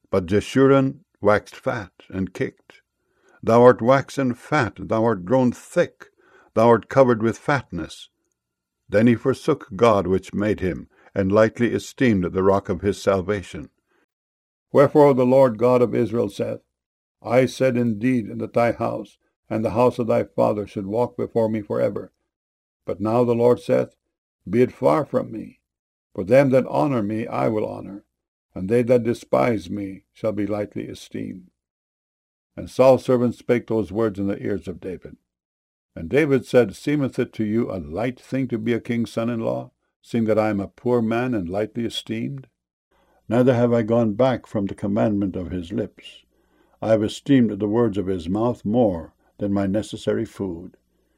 But Jeshurun waxed fat and kicked. Thou art waxen fat, thou art grown thick, thou art covered with fatness. Then he forsook God which made him, and lightly esteemed the rock of his salvation. Wherefore the Lord God of Israel saith, I said indeed that thy house and the house of thy father should walk before me forever. But now the Lord saith, Be it far from me. For them that honor me I will honor, and they that despise me shall be lightly esteemed. And Saul's servant spake those words in the ears of David. And David said, Seemeth it to you a light thing to be a king's son-in-law, seeing that I am a poor man and lightly esteemed? Neither have I gone back from the commandment of his lips. I have esteemed the words of his mouth more than my necessary food.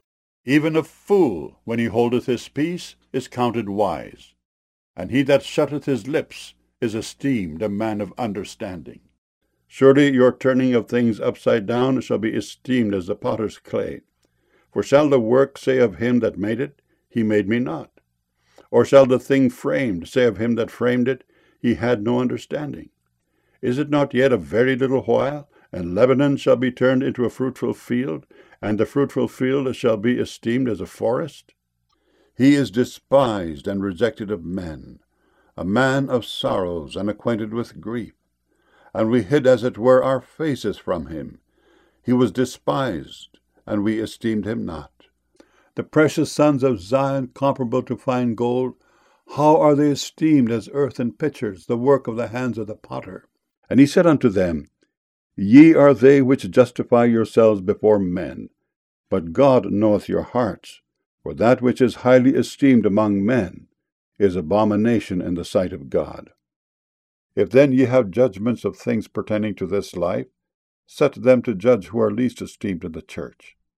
Even a fool, when he holdeth his peace, is counted wise, and he that shutteth his lips is esteemed a man of understanding. Surely your turning of things upside down shall be esteemed as the potter's clay. For shall the work say of him that made it, He made me not? Or shall the thing framed say of him that framed it, He had no understanding? Is it not yet a very little while, and Lebanon shall be turned into a fruitful field, and the fruitful field shall be esteemed as a forest? He is despised and rejected of men, a man of sorrows and acquainted with grief. And we hid as it were our faces from him. He was despised, and we esteemed him not. The precious sons of Zion, comparable to fine gold, how are they esteemed as earthen pitchers, the work of the hands of the potter? And he said unto them, Ye are they which justify yourselves before men, but God knoweth your hearts. For that which is highly esteemed among men is abomination in the sight of God. If then ye have judgments of things pertaining to this life, set them to judge who are least esteemed in the church.